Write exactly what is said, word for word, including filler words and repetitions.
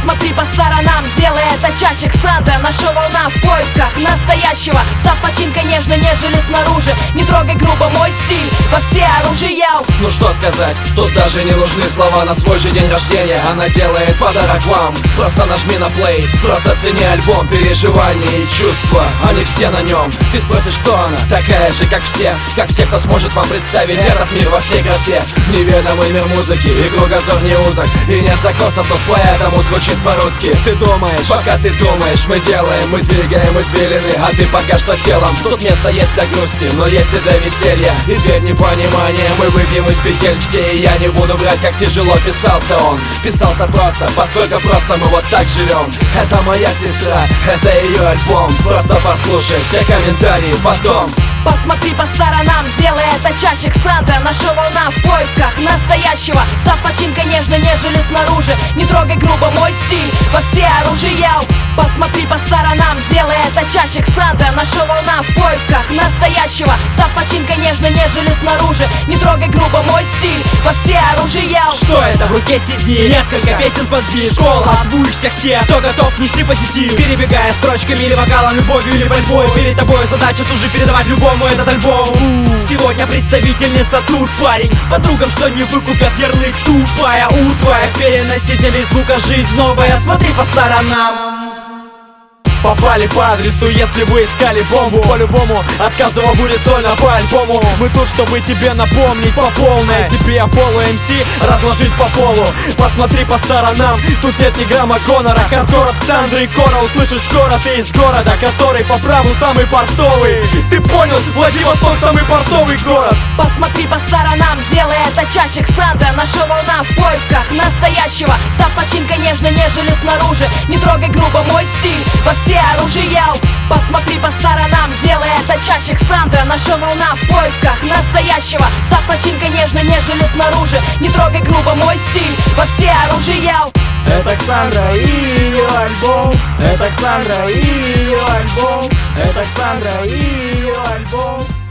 Посмотри по сторонам, делай это чаще. Ксандра, наша волна в поисках настоящего. Став починкой нежно, нежели снаружи. Не трогай грубо мой стиль во все оружия. Ну что сказать, тут даже не нужны слова. На свой же день рождения она делает подарок вам. Просто нажми на плей, просто цени альбом. Переживания и чувства, они все на нем. Ты спросишь, кто она? Такая же, как все. Как все, кто сможет вам представить этот мир во всей красе. Неведомый мир музыки, и кругозор не узок. И нет закосов, тут поэтому звучит по-русски. Ты думаешь, пока ты думаешь, мы делаем, мы двигаем извилины. А ты пока что телом. Тут место есть для грусти, но есть и для веселья. И верь непонимание, мы выпьем из петель все. И я не буду врать, как тяжело писался он. Писался просто, поскольку просто мы вот так живем. Это моя сестра, это ее альбом. Просто послушай все комментарии потом. Посмотри по сторонам, делай это чаще. Ксандра, наша волна в поисках настоящего. Став починкой нежно, нежели снаружи. Не трогай грубо мой стиль во все оружия. Посмотри по сторонам, делай это чаще. Ксандра, наша волна в поисках настоящего. Став починкой нежно, нежели снаружи. Не трогай грубо мой стиль во все оружия. Что это? В руке сидит несколько песен под бит. Школа от двух всех тех, кто готов нести позитив. Перебегая строчками или вокалом, любовью или борьбой. Перед тобой задача тут же передавать любому этот альбом. Сегодня представительница тут, парень. Подругам, что не выкупят ярлык тупая. У твоих переносителей звука жизнь новая. Смотри по сторонам. Попали по адресу, если вы искали бомбу. По-любому, от каждого будет сольно по альбому. Мы тут, чтобы тебе напомнить по полной. Себе полу эм си разложить по полу. Посмотри по сторонам, тут нет ни грамма гонора. Хардкор от Ксандры и Кора. Услышишь скоро ты из города, который по праву самый портовый. Ты понял? Владивосток самый портовый город. Посмотри по сторонам, делай это чаще. Ксандра, наша волна в поисках настоящего. Став починкой нежно, нежели снаружи. Не трогай грубо мой стиль во все оружия. Посмотри по сторонам, делай это чаще. Ксандра, наша волна в поисках настоящего. Став починкой нежно, нежели снаружи. Не трогай грубо мой стиль во все оружия. Это Ксандра и ее альбом. Это Ксандра и ее альбом. Это Ксандра и ее альбом.